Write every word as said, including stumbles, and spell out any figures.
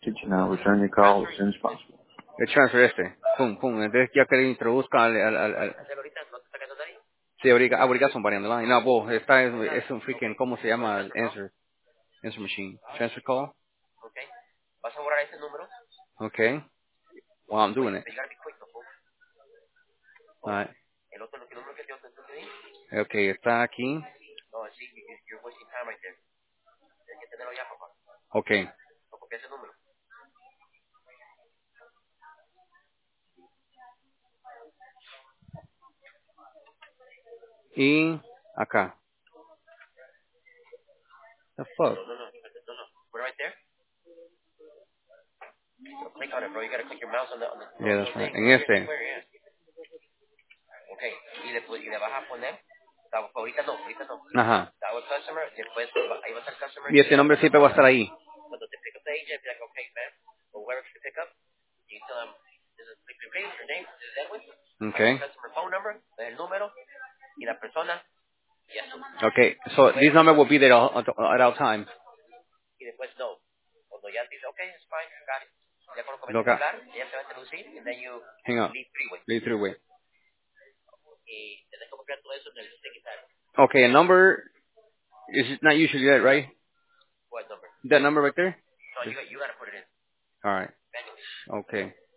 message and I'll return your call as soon as possible. El transfer este. Pum, pum. Entonces ya que le introduzca al... al, al, al sí, ahorita, ahorita son variando line. No, bo, esta es, es un freaking, ¿cómo se llama? El answer. Answer machine. Transfer call. Okay. Well, I'm doing it. Alright. Okay, está aquí. Okay. Y acá. The fuck? Yeah, that's right. En este. Ajá. Y ese nombre siempre va a estar ahí. Okay. Okay. So this number will be there all, at all times. Loca. Hang on. Lead through way. Okay, a number is not usually that, right? That number right there? All right. Okay.